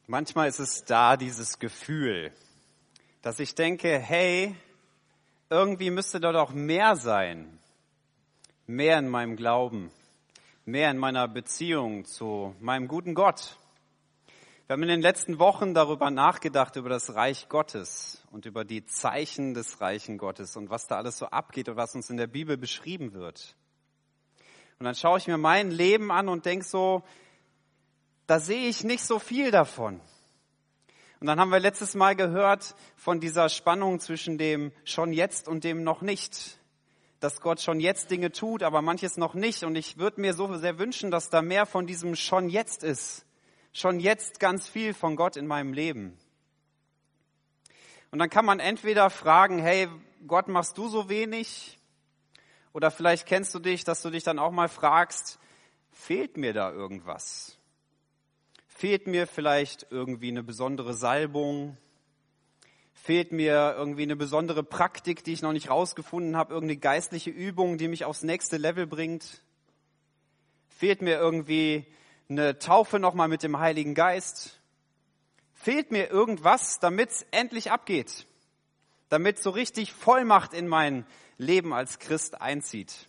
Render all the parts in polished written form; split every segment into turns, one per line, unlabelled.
Manchmal ist es da, dieses Gefühl, dass ich denke, hey, irgendwie müsste da doch mehr sein. Mehr in meinem Glauben, mehr in meiner Beziehung zu meinem guten Gott. Wir haben in den letzten Wochen darüber nachgedacht, über das Reich Gottes und über die Zeichen des Reichen Gottes und was da alles so abgeht und was uns in der Bibel beschrieben wird. Und dann schaue ich mir mein Leben an und denke so, da sehe ich nicht so viel davon. Und dann haben wir letztes Mal gehört von dieser Spannung zwischen dem schon jetzt und dem noch nicht. Dass Gott schon jetzt Dinge tut, aber manches noch nicht. Und ich würde mir so sehr wünschen, dass da mehr von diesem schon jetzt ist. Schon jetzt ganz viel von Gott in meinem Leben. Und dann kann man entweder fragen, hey, Gott, machst du so wenig? Oder vielleicht kennst du dich, dass du dich dann auch mal fragst, fehlt mir da irgendwas? Fehlt mir vielleicht irgendwie eine besondere Salbung? Fehlt mir irgendwie eine besondere Praktik, die ich noch nicht rausgefunden habe? Irgendeine geistliche Übung, die mich aufs nächste Level bringt? Fehlt mir irgendwie eine Taufe nochmal mit dem Heiligen Geist? Fehlt mir irgendwas, damit es endlich abgeht? Damit so richtig Vollmacht in mein Leben als Christ einzieht?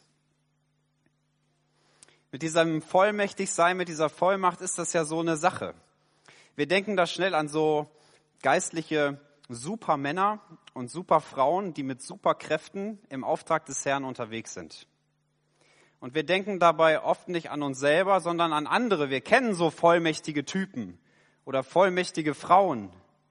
Mit diesem Vollmächtigsein, mit dieser Vollmacht ist das ja so eine Sache. Wir denken da schnell an so geistliche Supermänner und Superfrauen, die mit Superkräften im Auftrag des Herrn unterwegs sind. Und wir denken dabei oft nicht an uns selber, sondern an andere. Wir kennen so vollmächtige Typen oder vollmächtige Frauen.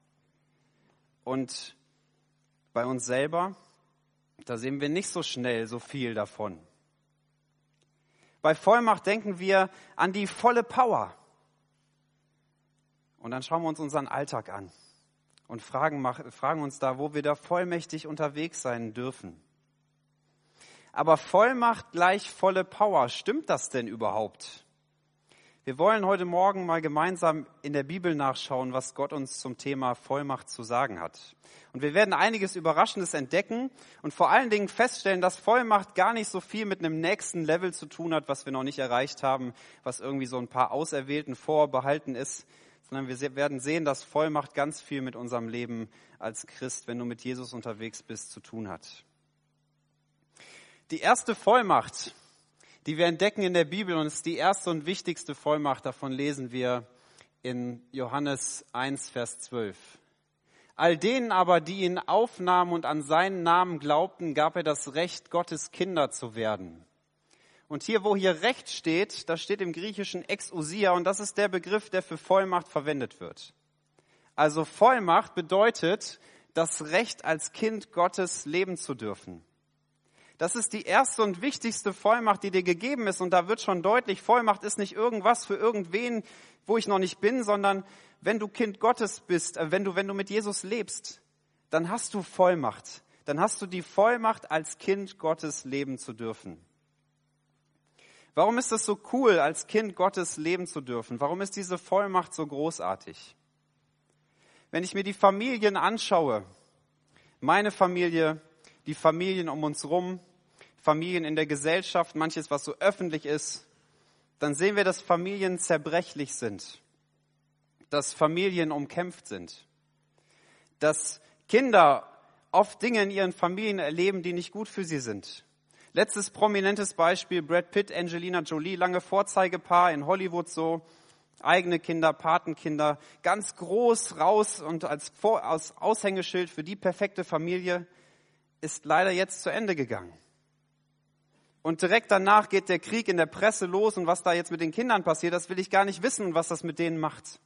Und bei uns selber, da sehen wir nicht so schnell so viel davon. Bei Vollmacht denken wir an die volle Power. Und dann schauen wir uns unseren Alltag an und fragen uns da, wo wir da vollmächtig unterwegs sein dürfen. Aber Vollmacht gleich volle Power, stimmt das denn überhaupt? Wir wollen heute Morgen mal gemeinsam in der Bibel nachschauen, was Gott uns zum Thema Vollmacht zu sagen hat. Und wir werden einiges Überraschendes entdecken und vor allen Dingen feststellen, dass Vollmacht gar nicht so viel mit einem nächsten Level zu tun hat, was wir noch nicht erreicht haben, was irgendwie so ein paar Auserwählten vorbehalten ist, sondern wir werden sehen, dass Vollmacht ganz viel mit unserem Leben als Christ, wenn du mit Jesus unterwegs bist, zu tun hat. Die erste Vollmacht, die wir entdecken in der Bibel, und es ist die erste und wichtigste Vollmacht, davon lesen wir in Johannes 1, Vers 12. All denen aber, die ihn aufnahmen und an seinen Namen glaubten, gab er das Recht, Gottes Kinder zu werden. Und hier, wo hier Recht steht, da steht im Griechischen Exousia, und das ist der Begriff, der für Vollmacht verwendet wird. Also Vollmacht bedeutet, das Recht als Kind Gottes leben zu dürfen. Das ist die erste und wichtigste Vollmacht, die dir gegeben ist. Und da wird schon deutlich, Vollmacht ist nicht irgendwas für irgendwen, wo ich noch nicht bin, sondern wenn du Kind Gottes bist, wenn du mit Jesus lebst, dann hast du Vollmacht. Dann hast du die Vollmacht, als Kind Gottes leben zu dürfen. Warum ist es so cool, als Kind Gottes leben zu dürfen? Warum ist diese Vollmacht so großartig? Wenn ich mir die Familien anschaue, meine Familie, die Familien um uns rum, Familien in der Gesellschaft, manches, was so öffentlich ist, dann sehen wir, dass Familien zerbrechlich sind, dass Familien umkämpft sind, dass Kinder oft Dinge in ihren Familien erleben, die nicht gut für sie sind. Letztes prominentes Beispiel, Brad Pitt, Angelina Jolie, lange Vorzeigepaar in Hollywood so, eigene Kinder, Patenkinder, ganz groß raus und als Aushängeschild für die perfekte Familie, ist leider jetzt zu Ende gegangen. Und direkt danach geht der Krieg in der Presse los und was da jetzt mit den Kindern passiert, das will ich gar nicht wissen und was das mit denen macht.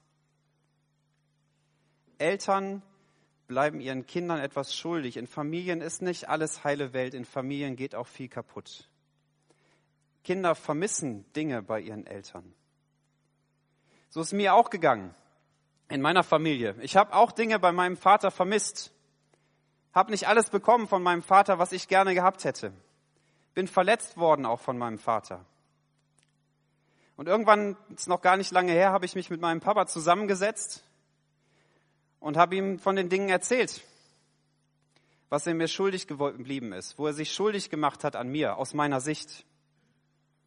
Eltern bleiben ihren Kindern etwas schuldig. In Familien ist nicht alles heile Welt, in Familien geht auch viel kaputt. Kinder vermissen Dinge bei ihren Eltern. So ist mir auch gegangen in meiner Familie. Ich habe auch Dinge bei meinem Vater vermisst. Habe nicht alles bekommen von meinem Vater, was ich gerne gehabt hätte. Bin verletzt worden auch von meinem Vater. Und irgendwann, ist noch gar nicht lange her, habe ich mich mit meinem Papa zusammengesetzt und habe ihm von den Dingen erzählt, was er mir schuldig geblieben ist, wo er sich schuldig gemacht hat an mir, aus meiner Sicht.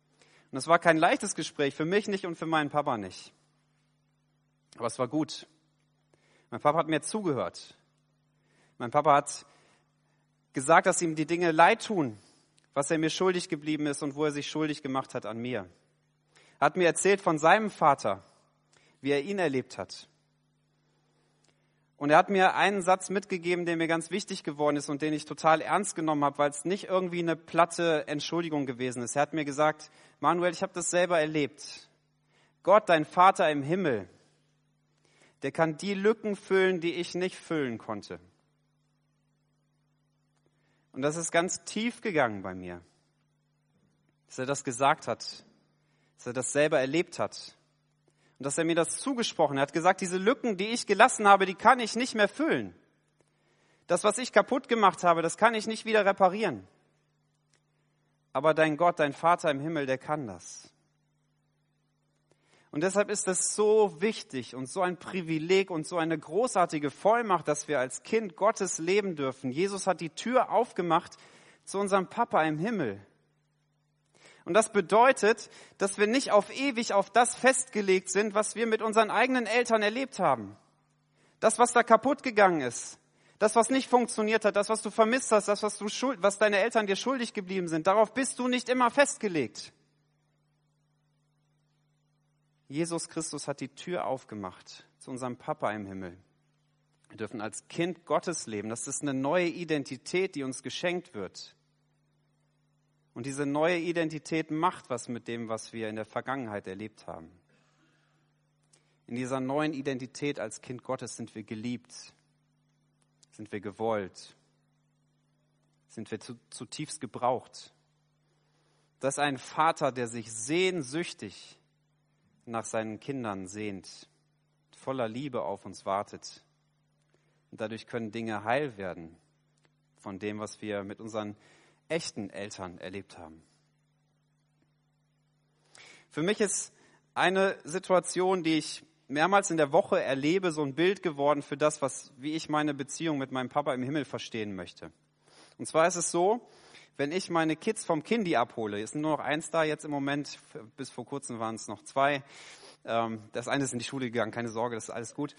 Und es war kein leichtes Gespräch, für mich nicht und für meinen Papa nicht. Aber es war gut. Mein Papa hat mir zugehört. Mein Papa hat gesagt, dass ihm die Dinge leid tun, was er mir schuldig geblieben ist und wo er sich schuldig gemacht hat an mir. Er hat mir erzählt von seinem Vater, wie er ihn erlebt hat. Und er hat mir einen Satz mitgegeben, der mir ganz wichtig geworden ist und den ich total ernst genommen habe, weil es nicht irgendwie eine platte Entschuldigung gewesen ist. Er hat mir gesagt, Manuel, ich habe das selber erlebt. Gott, dein Vater im Himmel, der kann die Lücken füllen, die ich nicht füllen konnte. Und das ist ganz tief gegangen bei mir, dass er das gesagt hat, dass er das selber erlebt hat und dass er mir das zugesprochen hat. Er hat gesagt, diese Lücken, die ich gelassen habe, die kann ich nicht mehr füllen. Das, was ich kaputt gemacht habe, das kann ich nicht wieder reparieren. Aber dein Gott, dein Vater im Himmel, der kann das. Und deshalb ist es so wichtig und so ein Privileg und so eine großartige Vollmacht, dass wir als Kind Gottes leben dürfen. Jesus hat die Tür aufgemacht zu unserem Papa im Himmel. Und das bedeutet, dass wir nicht auf ewig auf das festgelegt sind, was wir mit unseren eigenen Eltern erlebt haben. Das, was da kaputt gegangen ist, das, was nicht funktioniert hat, das, was du vermisst hast, das, was deine Eltern dir schuldig geblieben sind, darauf bist du nicht immer festgelegt. Jesus Christus hat die Tür aufgemacht zu unserem Papa im Himmel. Wir dürfen als Kind Gottes leben. Das ist eine neue Identität, die uns geschenkt wird. Und diese neue Identität macht was mit dem, was wir in der Vergangenheit erlebt haben. In dieser neuen Identität als Kind Gottes sind wir geliebt, sind wir gewollt, sind wir zutiefst gebraucht. Das ist ein Vater, der sich sehnsüchtig nach seinen Kindern sehnt, voller Liebe auf uns wartet. Und dadurch können Dinge heil werden von dem, was wir mit unseren echten Eltern erlebt haben. Für mich ist eine Situation, die ich mehrmals in der Woche erlebe, so ein Bild geworden für das, wie ich meine Beziehung mit meinem Papa im Himmel verstehen möchte. Und zwar ist es so, wenn ich meine Kids vom Kindi abhole, ist nur noch eins da jetzt im Moment, bis vor kurzem waren es noch zwei. Das eine ist in die Schule gegangen, keine Sorge, das ist alles gut.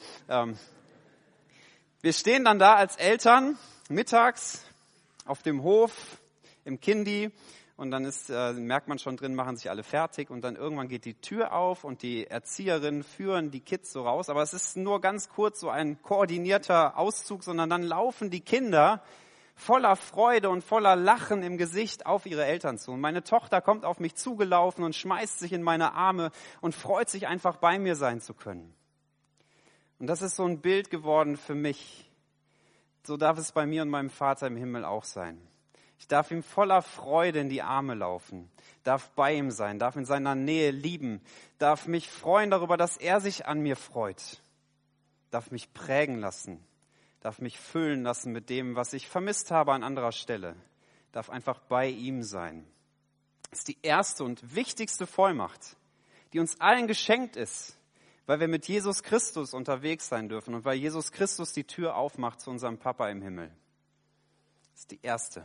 Wir stehen dann da als Eltern mittags auf dem Hof im Kindi und dann merkt man schon drin, machen sich alle fertig und dann irgendwann geht die Tür auf und die Erzieherinnen führen die Kids so raus. Aber es ist nur ganz kurz so ein koordinierter Auszug, sondern dann laufen die Kinder voller Freude und voller Lachen im Gesicht auf ihre Eltern zu. Und meine Tochter kommt auf mich zugelaufen und schmeißt sich in meine Arme und freut sich einfach, bei mir sein zu können. Und das ist so ein Bild geworden für mich. So darf es bei mir und meinem Vater im Himmel auch sein. Ich darf ihm voller Freude in die Arme laufen, darf bei ihm sein, darf in seiner Nähe lieben, darf mich freuen darüber, dass er sich an mir freut, darf mich prägen lassen, darf mich füllen lassen mit dem, was ich vermisst habe an anderer Stelle, darf einfach bei ihm sein. Das ist die erste und wichtigste Vollmacht, die uns allen geschenkt ist, weil wir mit Jesus Christus unterwegs sein dürfen und weil Jesus Christus die Tür aufmacht zu unserem Papa im Himmel. Das ist die erste.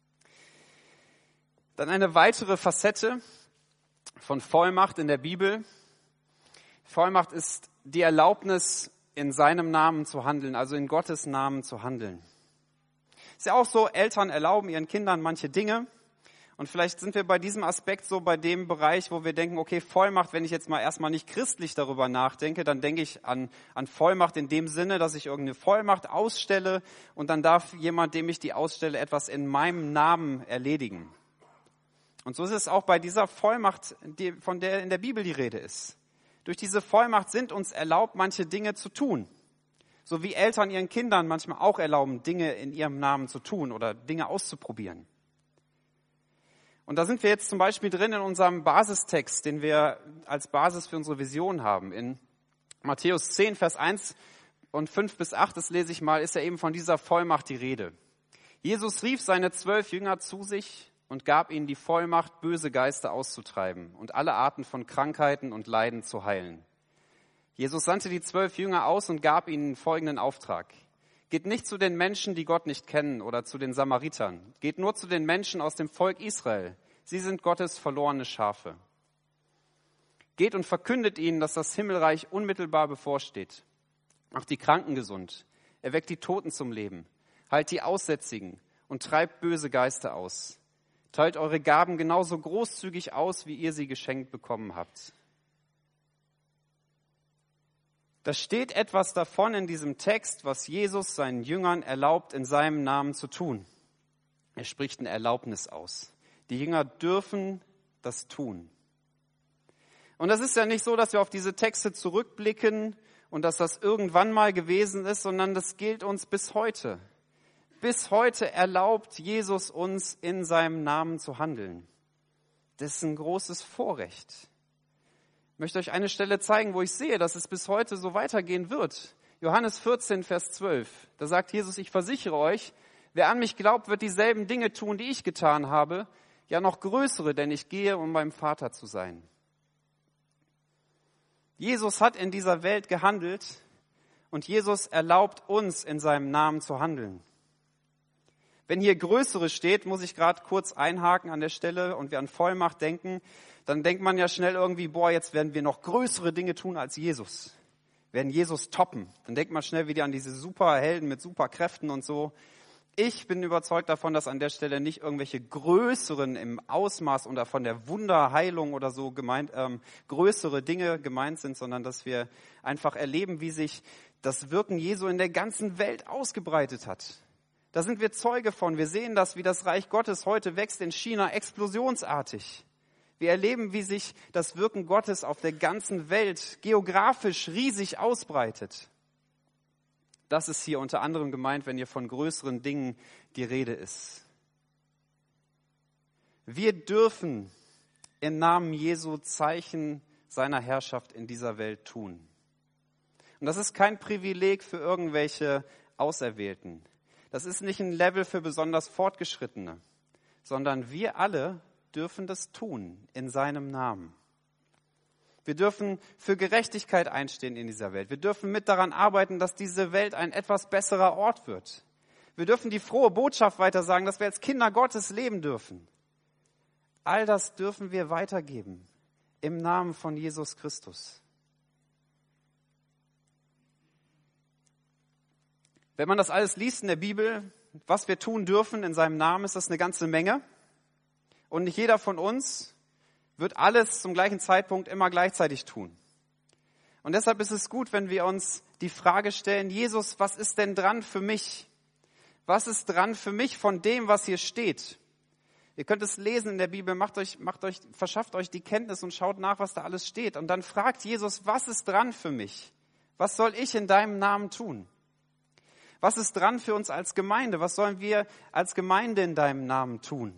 Dann eine weitere Facette von Vollmacht in der Bibel. Vollmacht ist die Erlaubnis, in seinem Namen zu handeln, also in Gottes Namen zu handeln. Ist ja auch so, Eltern erlauben ihren Kindern manche Dinge. Und vielleicht sind wir bei diesem Aspekt so bei dem Bereich, wo wir denken, okay, Vollmacht, wenn ich jetzt mal erstmal nicht christlich darüber nachdenke, dann denke ich an Vollmacht in dem Sinne, dass ich irgendeine Vollmacht ausstelle und dann darf jemand, dem ich die ausstelle, etwas in meinem Namen erledigen. Und so ist es auch bei dieser Vollmacht, von der in der Bibel die Rede ist. Durch diese Vollmacht sind uns erlaubt, manche Dinge zu tun. So wie Eltern ihren Kindern manchmal auch erlauben, Dinge in ihrem Namen zu tun oder Dinge auszuprobieren. Und da sind wir jetzt zum Beispiel drin in unserem Basistext, den wir als Basis für unsere Vision haben. In Matthäus 10, Vers 1 und 5 bis 8, das lese ich mal, ist ja eben von dieser Vollmacht die Rede. Jesus rief seine 12 Jünger zu sich und gab ihnen die Vollmacht, böse Geister auszutreiben und alle Arten von Krankheiten und Leiden zu heilen. Jesus sandte die 12 Jünger aus und gab ihnen folgenden Auftrag. Geht nicht zu den Menschen, die Gott nicht kennen, oder zu den Samaritern. Geht nur zu den Menschen aus dem Volk Israel. Sie sind Gottes verlorene Schafe. Geht und verkündet ihnen, dass das Himmelreich unmittelbar bevorsteht. macht die Kranken gesund, erweckt die Toten zum Leben, heilt die Aussätzigen und treibt böse Geister aus. Teilt eure Gaben genauso großzügig aus, wie ihr sie geschenkt bekommen habt. Da steht etwas davon in diesem Text, was Jesus seinen Jüngern erlaubt, in seinem Namen zu tun. Er spricht eine Erlaubnis aus. Die Jünger dürfen das tun. Und das ist ja nicht so, dass wir auf diese Texte zurückblicken und dass das irgendwann mal gewesen ist, sondern das gilt uns bis heute. Bis heute erlaubt Jesus uns, in seinem Namen zu handeln. Das ist ein großes Vorrecht. Ich möchte euch eine Stelle zeigen, wo ich sehe, dass es bis heute so weitergehen wird. Johannes 14, Vers 12. Da sagt Jesus, ich versichere euch, wer an mich glaubt, wird dieselben Dinge tun, die ich getan habe, ja noch größere, denn ich gehe, um beim Vater zu sein. Jesus hat in dieser Welt gehandelt und Jesus erlaubt uns, in seinem Namen zu handeln. Wenn hier Größere steht, muss ich gerade kurz einhaken an der Stelle und wir an Vollmacht denken, dann denkt man ja schnell irgendwie, jetzt werden wir noch größere Dinge tun als Jesus. Wir werden Jesus toppen. Dann denkt man schnell wieder an diese Superhelden mit Superkräften und so. Ich bin überzeugt davon, dass an der Stelle nicht irgendwelche größeren im Ausmaß oder von der Wunderheilung oder so größere Dinge gemeint sind, sondern dass wir einfach erleben, wie sich das Wirken Jesu in der ganzen Welt ausgebreitet hat. Da sind wir Zeuge von. Wir sehen das, wie das Reich Gottes heute wächst in China explosionsartig. Wir erleben, wie sich das Wirken Gottes auf der ganzen Welt geografisch riesig ausbreitet. Das ist hier unter anderem gemeint, wenn hier von größeren Dingen die Rede ist. Wir dürfen im Namen Jesu Zeichen seiner Herrschaft in dieser Welt tun. Und das ist kein Privileg für irgendwelche Auserwählten. Das ist nicht ein Level für besonders Fortgeschrittene, sondern wir alle dürfen das tun in seinem Namen. Wir dürfen für Gerechtigkeit einstehen in dieser Welt. Wir dürfen mit daran arbeiten, dass diese Welt ein etwas besserer Ort wird. Wir dürfen die frohe Botschaft weitersagen, dass wir als Kinder Gottes leben dürfen. All das dürfen wir weitergeben im Namen von Jesus Christus. Wenn man das alles liest in der Bibel, was wir tun dürfen in seinem Namen, ist das eine ganze Menge. Und nicht jeder von uns wird alles zum gleichen Zeitpunkt immer gleichzeitig tun. Und deshalb ist es gut, wenn wir uns die Frage stellen, Jesus, was ist denn dran für mich? Was ist dran für mich von dem, was hier steht? Ihr könnt es lesen in der Bibel, verschafft euch die Kenntnis und schaut nach, was da alles steht. Und dann fragt Jesus, was ist dran für mich? Was soll ich in deinem Namen tun? Was ist dran für uns als Gemeinde? Was sollen wir als Gemeinde in deinem Namen tun?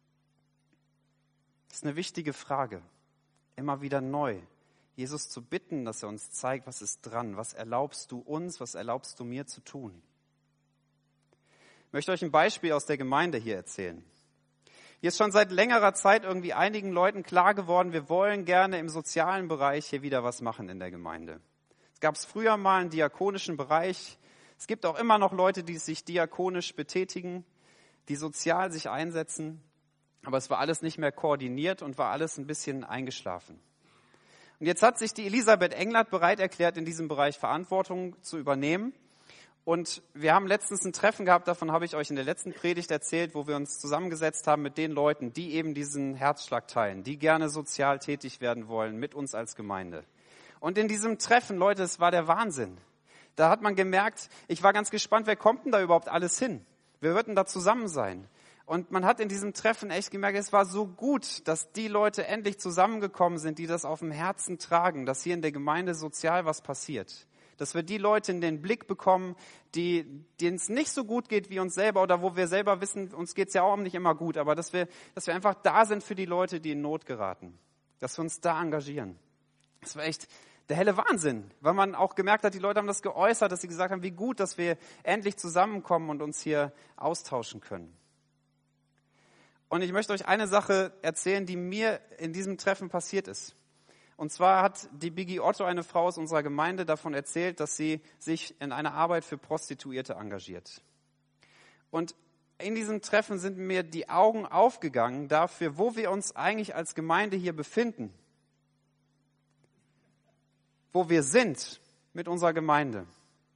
Das ist eine wichtige Frage. Immer wieder neu. Jesus zu bitten, dass er uns zeigt, was ist dran? Was erlaubst du uns? Was erlaubst du mir zu tun? Ich möchte euch ein Beispiel aus der Gemeinde hier erzählen. Hier ist schon seit längerer Zeit irgendwie einigen Leuten klar geworden, wir wollen gerne im sozialen Bereich hier wieder was machen in der Gemeinde. Es gab früher mal einen diakonischen Bereich. Es gibt auch immer noch Leute, die sich diakonisch betätigen, die sozial sich einsetzen. Aber es war alles nicht mehr koordiniert und war alles ein bisschen eingeschlafen. Und jetzt hat sich die Elisabeth Englert bereit erklärt, in diesem Bereich Verantwortung zu übernehmen. Und wir haben letztens ein Treffen gehabt, davon habe ich euch in der letzten Predigt erzählt, wo wir uns zusammengesetzt haben mit den Leuten, die eben diesen Herzschlag teilen, die gerne sozial tätig werden wollen mit uns als Gemeinde. Und in diesem Treffen, Leute, es war der Wahnsinn. Da hat man gemerkt, ich war ganz gespannt, wer kommt denn da überhaupt alles hin? Wir würden da zusammen sein. Und man hat in diesem Treffen echt gemerkt, es war so gut, dass die Leute endlich zusammengekommen sind, die das auf dem Herzen tragen, dass hier in der Gemeinde sozial was passiert. Dass wir die Leute in den Blick bekommen, denen es nicht so gut geht wie uns selber oder wo wir selber wissen, uns geht es ja auch nicht immer gut, aber dass wir einfach da sind für die Leute, die in Not geraten. Dass wir uns da engagieren. Das war echt der helle Wahnsinn, weil man auch gemerkt hat, die Leute haben das geäußert, dass sie gesagt haben, wie gut, dass wir endlich zusammenkommen und uns hier austauschen können. Und ich möchte euch eine Sache erzählen, die mir in diesem Treffen passiert ist. Und zwar hat die Biggie Otto, eine Frau aus unserer Gemeinde, davon erzählt, dass sie sich in einer Arbeit für Prostituierte engagiert. Und in diesem Treffen sind mir die Augen aufgegangen dafür, wo wir uns eigentlich als Gemeinde hier befinden. Wo wir sind mit unserer Gemeinde.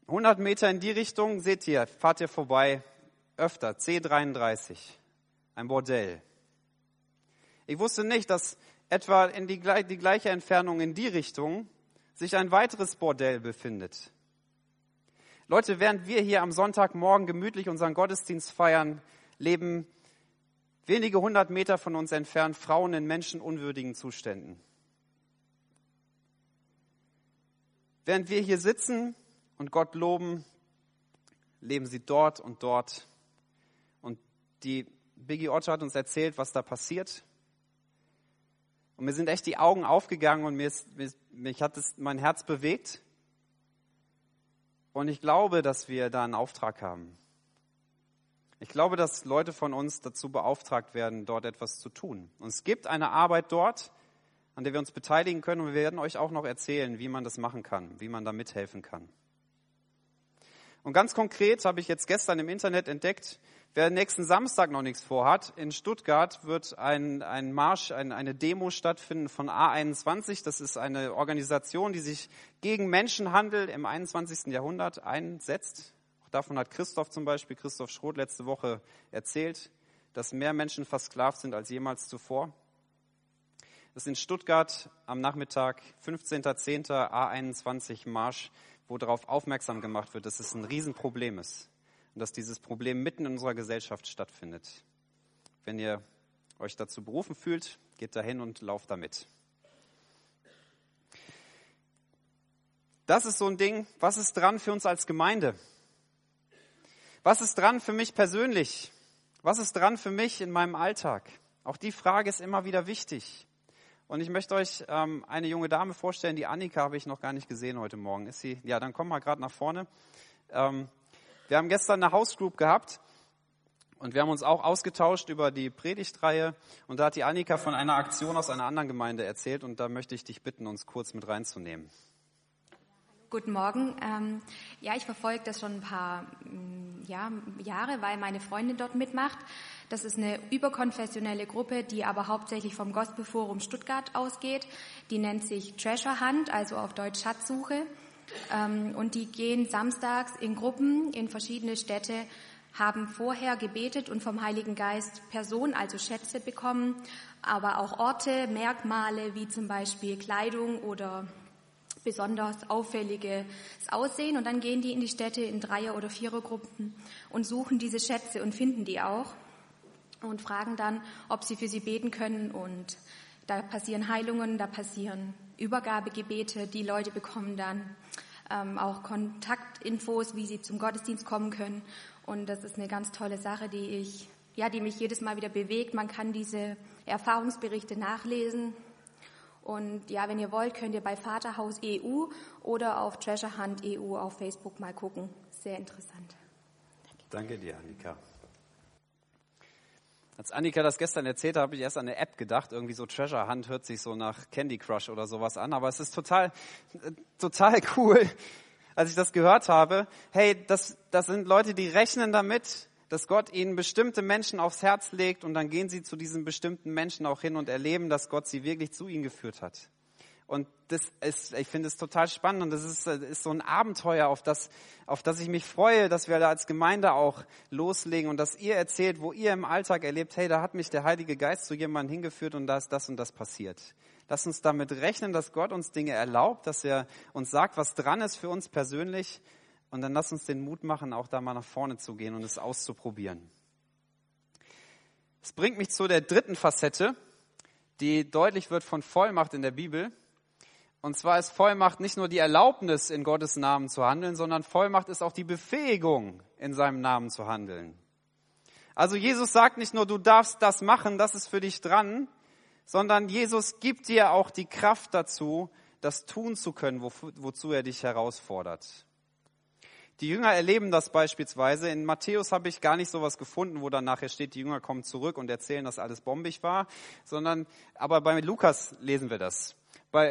100 Meter in die Richtung, seht ihr, fahrt ihr vorbei, öfter, C33, ein Bordell. Ich wusste nicht, dass etwa in die gleiche Entfernung in die Richtung sich ein weiteres Bordell befindet. Leute, während wir hier am Sonntagmorgen gemütlich unseren Gottesdienst feiern, leben wenige 100 Meter von uns entfernt Frauen in menschenunwürdigen Zuständen. Während wir hier sitzen und Gott loben, leben sie dort und dort. Und die Biggie Otto hat uns erzählt, was da passiert. Und mir sind echt die Augen aufgegangen und mich hat mein Herz bewegt. Und ich glaube, dass wir da einen Auftrag haben. Ich glaube, dass Leute von uns dazu beauftragt werden, dort etwas zu tun. Und es gibt eine Arbeit dort, an der wir uns beteiligen können. Und wir werden euch auch noch erzählen, wie man das machen kann, wie man da mithelfen kann. Und ganz konkret habe ich jetzt gestern im Internet entdeckt, wer nächsten Samstag noch nichts vorhat, in Stuttgart wird ein Marsch, eine Demo stattfinden von A21. Das ist eine Organisation, die sich gegen Menschenhandel im 21. Jahrhundert einsetzt. Auch davon hat Christoph Schroth letzte Woche erzählt, dass mehr Menschen versklavt sind als jemals zuvor. Das ist in Stuttgart am Nachmittag, 15.10. A21 Marsch, wo darauf aufmerksam gemacht wird, dass es ein Riesenproblem ist und dass dieses Problem mitten in unserer Gesellschaft stattfindet. Wenn ihr euch dazu berufen fühlt, geht dahin und lauft damit. Das ist so ein Ding, was ist dran für uns als Gemeinde? Was ist dran für mich persönlich? Was ist dran für mich in meinem Alltag? Auch die Frage ist immer wieder wichtig. Und ich möchte euch eine junge Dame vorstellen, die Annika habe ich noch gar nicht gesehen heute Morgen. Ist sie? Ja, dann komm mal gerade nach vorne. Wir haben gestern eine Hausgroup gehabt und wir haben uns auch ausgetauscht über die Predigtreihe. Und da hat die Annika von einer Aktion aus einer anderen Gemeinde erzählt und da möchte ich dich bitten, uns kurz mit reinzunehmen.
Guten Morgen. Ich verfolge das schon ein paar Jahre, weil meine Freundin dort mitmacht. Das ist eine überkonfessionelle Gruppe, die aber hauptsächlich vom Gospelforum Stuttgart ausgeht. Die nennt sich Treasure Hunt, also auf Deutsch Schatzsuche. Und die gehen samstags in Gruppen in verschiedene Städte, haben vorher gebetet und vom Heiligen Geist Personen, also Schätze bekommen, aber auch Orte, Merkmale wie zum Beispiel Kleidung oder besonders auffälliges Aussehen. Und dann gehen die in die Städte in Dreier- oder Vierergruppen und suchen diese Schätze und finden die auch und fragen dann, ob sie für sie beten können. Und da passieren Heilungen, da passieren Übergabegebete. Die Leute bekommen dann auch Kontaktinfos, wie sie zum Gottesdienst kommen können. Und das ist eine ganz tolle Sache, die mich jedes Mal wieder bewegt. Man kann diese Erfahrungsberichte nachlesen. Und ja, wenn ihr wollt, könnt ihr bei Vaterhaus EU oder auf Treasure Hunt EU auf Facebook mal gucken. Sehr interessant.
Danke dir, Annika. Als Annika das gestern erzählt hat, habe ich erst an eine App gedacht. Irgendwie so Treasure Hunt hört sich so nach Candy Crush oder sowas an. Aber es ist total cool, als ich das gehört habe. Hey, das sind Leute, die rechnen damit, dass Gott ihnen bestimmte Menschen aufs Herz legt und dann gehen sie zu diesen bestimmten Menschen auch hin und erleben, dass Gott sie wirklich zu ihnen geführt hat. Und ich finde es total spannend und das ist so ein Abenteuer, auf das ich mich freue, dass wir da als Gemeinde auch loslegen und dass ihr erzählt, wo ihr im Alltag erlebt, hey, da hat mich der Heilige Geist zu jemandem hingeführt und da ist das und das passiert. Lasst uns damit rechnen, dass Gott uns Dinge erlaubt, dass er uns sagt, was dran ist für uns persönlich. Und dann lasst uns den Mut machen, auch da mal nach vorne zu gehen und es auszuprobieren. Das bringt mich zu der dritten Facette, die deutlich wird von Vollmacht in der Bibel. Und zwar ist Vollmacht nicht nur die Erlaubnis, in Gottes Namen zu handeln, sondern Vollmacht ist auch die Befähigung, in seinem Namen zu handeln. Also Jesus sagt nicht nur, du darfst das machen, das ist für dich dran, sondern Jesus gibt dir auch die Kraft dazu, das tun zu können, wozu er dich herausfordert. Die Jünger erleben das beispielsweise. In Matthäus habe ich gar nicht sowas gefunden, wo dann nachher steht, die Jünger kommen zurück und erzählen, dass alles bombig war, aber bei Lukas lesen wir das. Das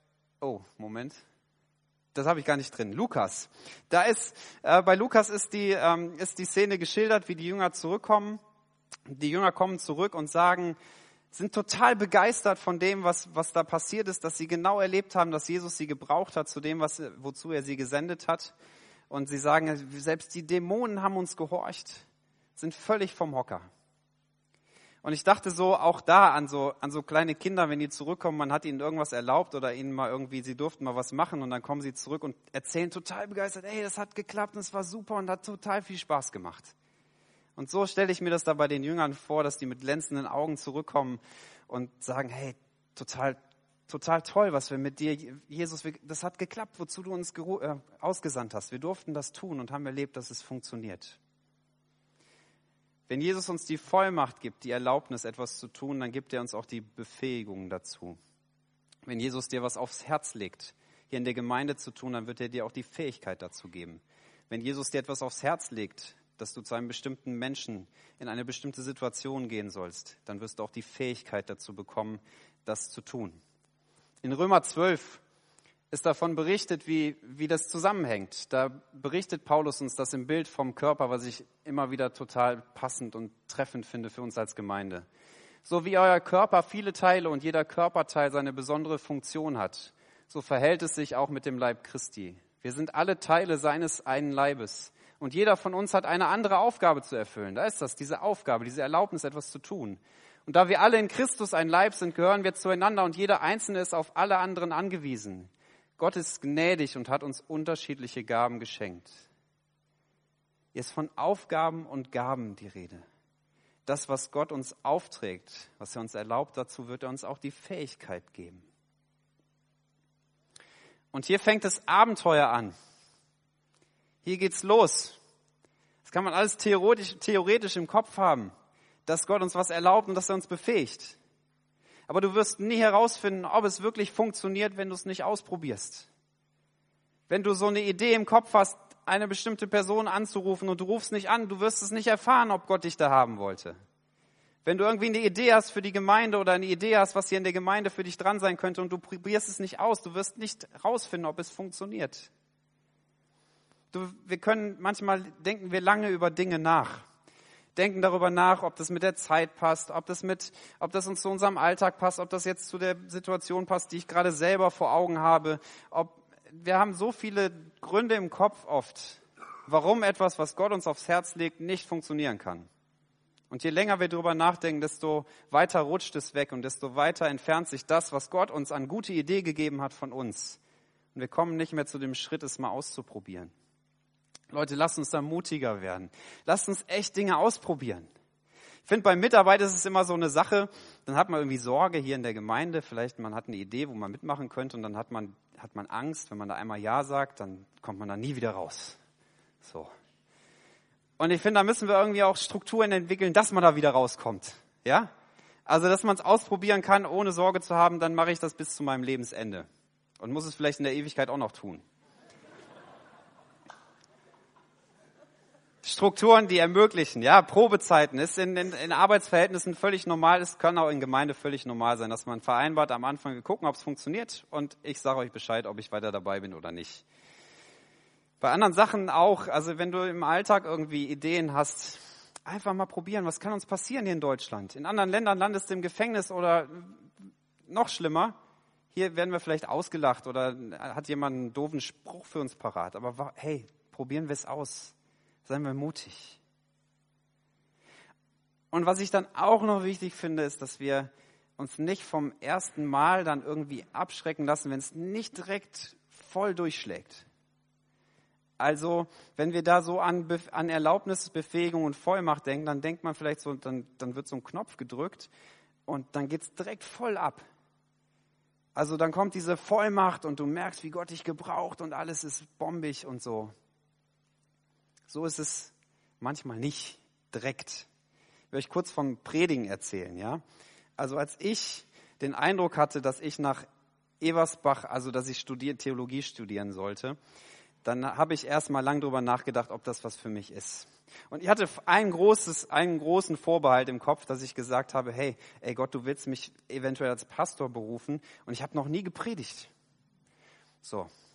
habe ich gar nicht drin. Lukas. Bei Lukas ist die Szene geschildert, wie die Jünger zurückkommen. Die Jünger kommen zurück und sind total begeistert von dem, was da passiert ist, dass sie genau erlebt haben, dass Jesus sie gebraucht hat zu dem, wozu er sie gesendet hat. Und sie sagen, selbst die Dämonen haben uns gehorcht, sind völlig vom Hocker. Und ich dachte so, auch da an so kleine Kinder, wenn die zurückkommen, man hat ihnen irgendwas erlaubt oder ihnen mal irgendwie, sie durften mal was machen und dann kommen sie zurück und erzählen total begeistert, hey, das hat geklappt und es war super und hat total viel Spaß gemacht. Und so stelle ich mir das da bei den Jüngern vor, dass die mit glänzenden Augen zurückkommen und sagen, hey, total toll, was wir mit dir, Jesus, das hat geklappt, wozu du uns ausgesandt hast. Wir durften das tun und haben erlebt, dass es funktioniert. Wenn Jesus uns die Vollmacht gibt, die Erlaubnis, etwas zu tun, dann gibt er uns auch die Befähigung dazu. Wenn Jesus dir was aufs Herz legt, hier in der Gemeinde zu tun, dann wird er dir auch die Fähigkeit dazu geben. Wenn Jesus dir etwas aufs Herz legt, dass du zu einem bestimmten Menschen in eine bestimmte Situation gehen sollst, dann wirst du auch die Fähigkeit dazu bekommen, das zu tun. In Römer 12 ist davon berichtet, wie das zusammenhängt. Da berichtet Paulus uns das im Bild vom Körper, was ich immer wieder total passend und treffend finde für uns als Gemeinde. So wie euer Körper viele Teile und jeder Körperteil seine besondere Funktion hat, so verhält es sich auch mit dem Leib Christi. Wir sind alle Teile seines einen Leibes. Und jeder von uns hat eine andere Aufgabe zu erfüllen. Da ist das, diese Aufgabe, diese Erlaubnis, etwas zu tun. Und da wir alle in Christus ein Leib sind, gehören wir zueinander und jeder Einzelne ist auf alle anderen angewiesen. Gott ist gnädig und hat uns unterschiedliche Gaben geschenkt. Hier ist von Aufgaben und Gaben die Rede. Das, was Gott uns aufträgt, was er uns erlaubt, dazu wird er uns auch die Fähigkeit geben. Und hier fängt das Abenteuer an. Hier geht's los. Das kann man alles theoretisch im Kopf haben, dass Gott uns was erlaubt und dass er uns befähigt. Aber du wirst nie herausfinden, ob es wirklich funktioniert, wenn du es nicht ausprobierst. Wenn du so eine Idee im Kopf hast, eine bestimmte Person anzurufen und du rufst nicht an, du wirst es nicht erfahren, ob Gott dich da haben wollte. Wenn du irgendwie eine Idee hast für die Gemeinde oder eine Idee hast, was hier in der Gemeinde für dich dran sein könnte und du probierst es nicht aus, du wirst nicht herausfinden, ob es funktioniert. Manchmal denken wir lange über Dinge nach. Denken darüber nach, ob das mit der Zeit passt, ob das uns zu unserem Alltag passt, ob das jetzt zu der Situation passt, die ich gerade selber vor Augen habe. Wir haben so viele Gründe im Kopf oft, warum etwas, was Gott uns aufs Herz legt, nicht funktionieren kann. Und je länger wir darüber nachdenken, desto weiter rutscht es weg und desto weiter entfernt sich das, was Gott uns an gute Idee gegeben hat, von uns. Und wir kommen nicht mehr zu dem Schritt, es mal auszuprobieren. Leute, lasst uns da mutiger werden. Lasst uns echt Dinge ausprobieren. Ich finde, bei Mitarbeit ist es immer so eine Sache, dann hat man irgendwie Sorge hier in der Gemeinde, vielleicht man hat eine Idee, wo man mitmachen könnte und dann hat man Angst, wenn man da einmal Ja sagt, dann kommt man da nie wieder raus. So. Und ich finde, da müssen wir irgendwie auch Strukturen entwickeln, dass man da wieder rauskommt. Ja? Also, dass man es ausprobieren kann, ohne Sorge zu haben, dann mache ich das bis zu meinem Lebensende. Und muss es vielleicht in der Ewigkeit auch noch tun. Strukturen, die ermöglichen, ja, Probezeiten ist in Arbeitsverhältnissen völlig normal, es kann auch in Gemeinde völlig normal sein, dass man vereinbart am Anfang, wir gucken, ob es funktioniert und ich sage euch Bescheid, ob ich weiter dabei bin oder nicht. Bei anderen Sachen auch, also wenn du im Alltag irgendwie Ideen hast, einfach mal probieren, was kann uns passieren hier in Deutschland? In anderen Ländern landest du im Gefängnis oder noch schlimmer, hier werden wir vielleicht ausgelacht oder hat jemand einen doofen Spruch für uns parat, aber hey, probieren wir es aus. Seien wir mutig. Und was ich dann auch noch wichtig finde, ist, dass wir uns nicht vom ersten Mal dann irgendwie abschrecken lassen, wenn es nicht direkt voll durchschlägt. Also, wenn wir da so an Erlaubnis, Befähigung und Vollmacht denken, dann denkt man vielleicht so, dann wird so ein Knopf gedrückt und dann geht es direkt voll ab. Also dann kommt diese Vollmacht und du merkst, wie Gott dich gebraucht und alles ist bombig und so. So ist es manchmal nicht direkt. Ich will euch kurz vom Predigen erzählen, ja. Also als ich den Eindruck hatte, dass ich nach Eversbach, also dass ich Theologie studieren sollte, dann habe ich erst mal lang drüber nachgedacht, ob das was für mich ist. Und ich hatte einen großen Vorbehalt im Kopf, dass ich gesagt habe, hey Gott, du willst mich eventuell als Pastor berufen und ich habe noch nie gepredigt. So.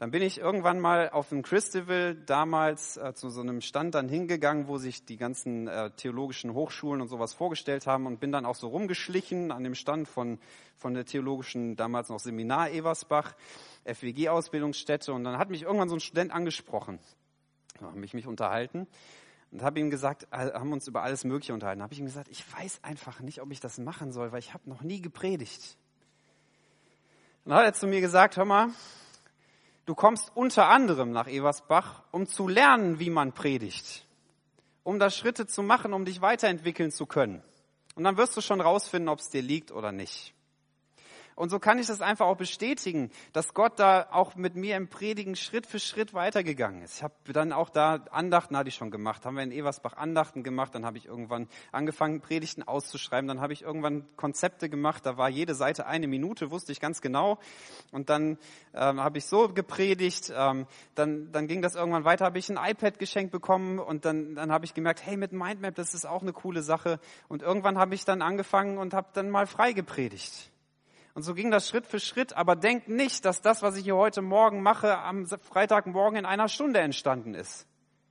Dann bin ich irgendwann mal auf dem Christavel damals zu so einem Stand dann hingegangen, wo sich die ganzen theologischen Hochschulen und sowas vorgestellt haben und bin dann auch so rumgeschlichen an dem Stand von der theologischen, damals noch Seminar Eversbach, FWG-Ausbildungsstätte. Und dann hat mich irgendwann so ein Student angesprochen. Da habe ich mich unterhalten und habe ihm gesagt, haben uns über alles Mögliche unterhalten. Da habe ich ihm gesagt, ich weiß einfach nicht, ob ich das machen soll, weil ich habe noch nie gepredigt. Und dann hat er zu mir gesagt, hör mal, du kommst unter anderem nach Eversbach, um zu lernen, wie man predigt, um da Schritte zu machen, um dich weiterentwickeln zu können. Und dann wirst du schon rausfinden, ob es dir liegt oder nicht. Und so kann ich das einfach auch bestätigen, dass Gott da auch mit mir im Predigen Schritt für Schritt weitergegangen ist. Ich habe dann auch da Andachten, hatte ich schon gemacht, haben wir in Eversbach Andachten gemacht, dann habe ich irgendwann angefangen, Predigten auszuschreiben, dann habe ich irgendwann Konzepte gemacht, da war jede Seite 1 Minute, wusste ich ganz genau. Und dann habe ich so gepredigt, dann ging das irgendwann weiter, habe ich ein iPad geschenkt bekommen und dann habe ich gemerkt, hey, mit Mindmap, das ist auch eine coole Sache. Und irgendwann habe ich dann angefangen und habe dann mal frei gepredigt. Und so ging das Schritt für Schritt, aber denkt nicht, dass das, was ich hier heute Morgen mache, am Freitagmorgen in 1 Stunde entstanden ist.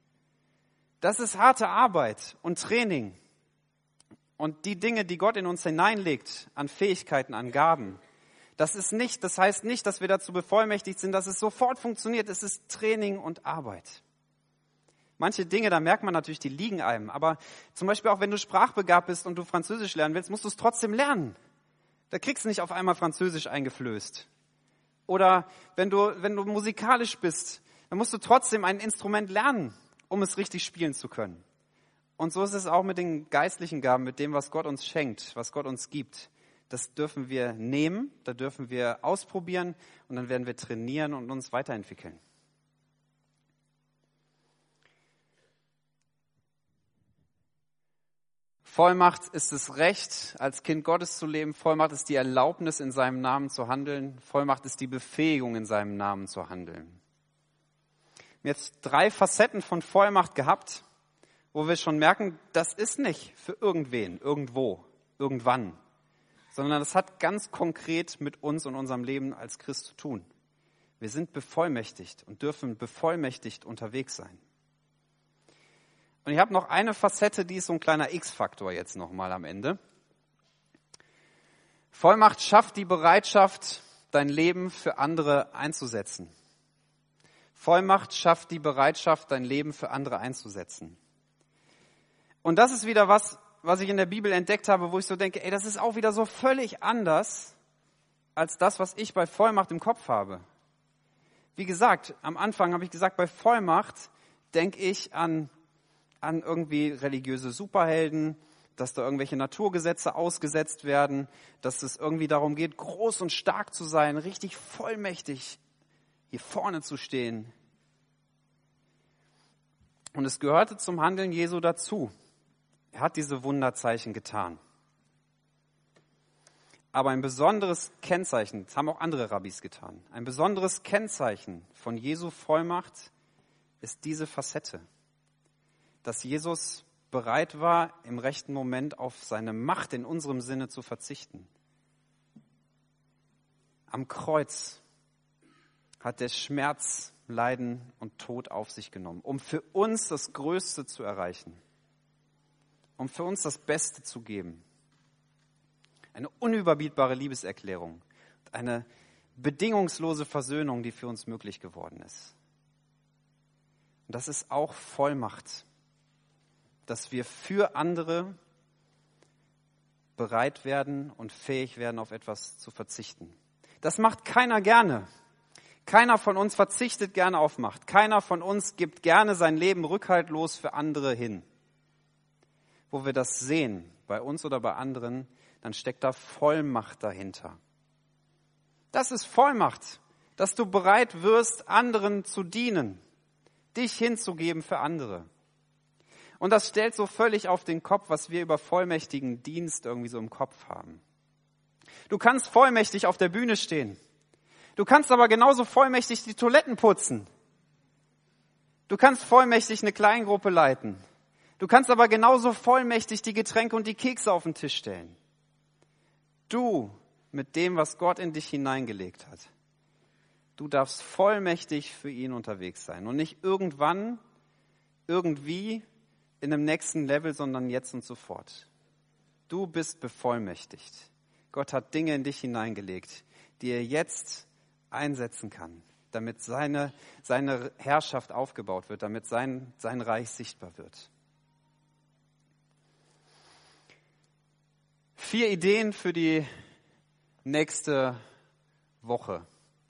Das ist harte Arbeit und Training. Und die Dinge, die Gott in uns hineinlegt, an Fähigkeiten, an Gaben, das heißt nicht, dass wir dazu bevollmächtigt sind, dass es sofort funktioniert. Es ist Training und Arbeit. Manche Dinge, da merkt man natürlich, die liegen einem. Aber zum Beispiel auch, wenn du sprachbegabt bist und du Französisch lernen willst, musst du es trotzdem lernen. Da kriegst du nicht auf einmal Französisch eingeflößt. Oder wenn du musikalisch bist, dann musst du trotzdem ein Instrument lernen, um es richtig spielen zu können. Und so ist es auch mit den geistlichen Gaben, mit dem, was Gott uns schenkt, was Gott uns gibt. Das dürfen wir nehmen, da dürfen wir ausprobieren und dann werden wir trainieren und uns weiterentwickeln. Vollmacht ist das Recht, als Kind Gottes zu leben. Vollmacht ist die Erlaubnis, in seinem Namen zu handeln. Vollmacht ist die Befähigung, in seinem Namen zu handeln. Wir haben jetzt 3 Facetten von Vollmacht gehabt, wo wir schon merken, das ist nicht für irgendwen, irgendwo, irgendwann, sondern das hat ganz konkret mit uns und unserem Leben als Christ zu tun. Wir sind bevollmächtigt und dürfen bevollmächtigt unterwegs sein. Und ich habe noch eine Facette, die ist so ein kleiner X-Faktor jetzt nochmal am Ende. Vollmacht schafft die Bereitschaft, dein Leben für andere einzusetzen. Vollmacht schafft die Bereitschaft, dein Leben für andere einzusetzen. Und das ist wieder was ich in der Bibel entdeckt habe, wo ich so denke, das ist auch wieder so völlig anders als das, was ich bei Vollmacht im Kopf habe. Wie gesagt, am Anfang habe ich gesagt, bei Vollmacht denke ich an irgendwie religiöse Superhelden, dass da irgendwelche Naturgesetze ausgesetzt werden, dass es irgendwie darum geht, groß und stark zu sein, richtig vollmächtig hier vorne zu stehen. Und es gehörte zum Handeln Jesu dazu. Er hat diese Wunderzeichen getan. Aber ein besonderes Kennzeichen, das haben auch andere Rabbis getan, ein besonderes Kennzeichen von Jesu Vollmacht ist diese Facette. Dass Jesus bereit war, im rechten Moment auf seine Macht in unserem Sinne zu verzichten. Am Kreuz hat er Schmerz, Leiden und Tod auf sich genommen, um für uns das Größte zu erreichen, um für uns das Beste zu geben. Eine unüberbietbare Liebeserklärung, eine bedingungslose Versöhnung, die für uns möglich geworden ist. Und das ist auch Vollmacht, dass wir für andere bereit werden und fähig werden, auf etwas zu verzichten. Das macht keiner gerne. Keiner von uns verzichtet gerne auf Macht. Keiner von uns gibt gerne sein Leben rückhaltlos für andere hin. Wo wir das sehen, bei uns oder bei anderen, dann steckt da Vollmacht dahinter. Das ist Vollmacht, dass du bereit wirst, anderen zu dienen, dich hinzugeben für andere. Und das stellt so völlig auf den Kopf, was wir über vollmächtigen Dienst irgendwie so im Kopf haben. Du kannst vollmächtig auf der Bühne stehen. Du kannst aber genauso vollmächtig die Toiletten putzen. Du kannst vollmächtig eine Kleingruppe leiten. Du kannst aber genauso vollmächtig die Getränke und die Kekse auf den Tisch stellen. Du mit dem, was Gott in dich hineingelegt hat. Du darfst vollmächtig für ihn unterwegs sein. Und nicht irgendwann, irgendwie, in einem nächsten Level, sondern jetzt und sofort. Du bist bevollmächtigt. Gott hat Dinge in dich hineingelegt, die er jetzt einsetzen kann, damit seine Herrschaft aufgebaut wird, damit sein Reich sichtbar wird. 4 Ideen für die nächste Woche.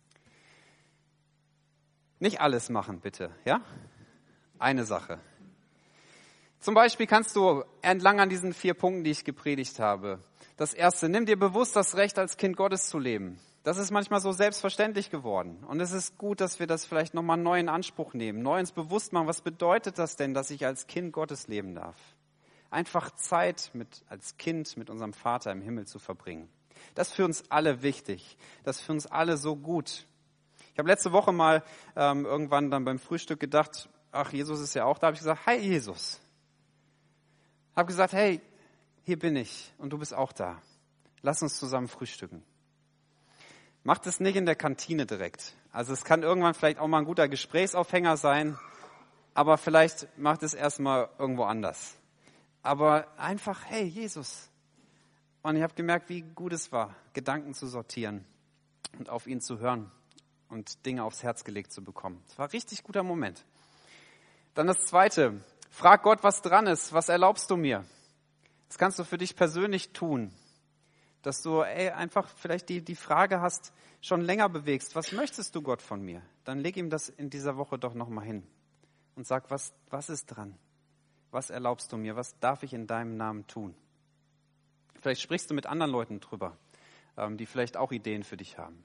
Nicht alles machen, bitte, ja? Eine Sache. Zum Beispiel kannst du entlang an diesen 4 Punkten, die ich gepredigt habe. Das erste, nimm dir bewusst das Recht, als Kind Gottes zu leben. Das ist manchmal so selbstverständlich geworden. Und es ist gut, dass wir das vielleicht nochmal neu in Anspruch nehmen, neu ins Bewusst machen. Was bedeutet das denn, dass ich als Kind Gottes leben darf? Einfach Zeit als Kind mit unserem Vater im Himmel zu verbringen. Das ist für uns alle wichtig. Das ist für uns alle so gut. Ich habe letzte Woche mal irgendwann dann beim Frühstück gedacht, ach, Jesus ist ja auch da. Habe ich gesagt, hi Jesus. Habe gesagt, hey, hier bin ich und du bist auch da. Lass uns zusammen frühstücken. Macht es nicht in der Kantine direkt. Also es kann irgendwann vielleicht auch mal ein guter Gesprächsaufhänger sein, aber vielleicht macht es erstmal irgendwo anders. Aber einfach, hey Jesus. Und ich habe gemerkt, wie gut es war, Gedanken zu sortieren und auf ihn zu hören und Dinge aufs Herz gelegt zu bekommen. Es war ein richtig guter Moment. Dann das Zweite, frag Gott, was dran ist, was erlaubst du mir? Das kannst du für dich persönlich tun, dass du einfach vielleicht die Frage hast, schon länger bewegst, was möchtest du Gott von mir? Dann leg ihm das in dieser Woche doch nochmal hin und sag, was ist dran? Was erlaubst du mir? Was darf ich in deinem Namen tun? Vielleicht sprichst du mit anderen Leuten drüber, die vielleicht auch Ideen für dich haben.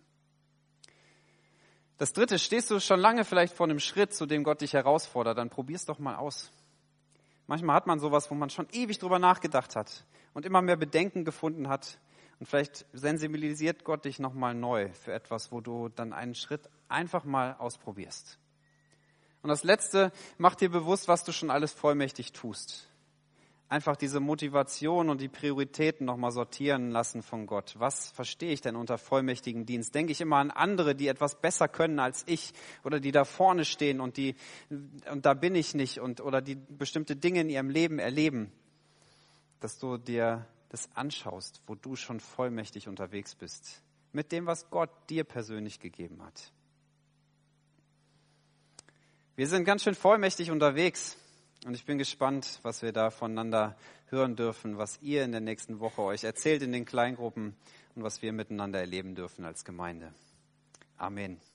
Das Dritte, stehst du schon lange vielleicht vor einem Schritt, zu dem Gott dich herausfordert, dann probier's doch mal aus. Manchmal hat man sowas, wo man schon ewig drüber nachgedacht hat und immer mehr Bedenken gefunden hat. Und vielleicht sensibilisiert Gott dich nochmal neu für etwas, wo du dann einen Schritt einfach mal ausprobierst. Und das Letzte, mach dir bewusst, was du schon alles vollmächtig tust. Einfach diese Motivation und die Prioritäten nochmal sortieren lassen von Gott. Was verstehe ich denn unter vollmächtigen Dienst? Denke ich immer an andere, die etwas besser können als ich oder die da vorne stehen und da bin ich nicht oder die bestimmte Dinge in ihrem Leben erleben, dass du dir das anschaust, wo du schon vollmächtig unterwegs bist, mit dem, was Gott dir persönlich gegeben hat. Wir sind ganz schön vollmächtig unterwegs. Und ich bin gespannt, was wir da voneinander hören dürfen, was ihr in der nächsten Woche euch erzählt in den Kleingruppen und was wir miteinander erleben dürfen als Gemeinde. Amen.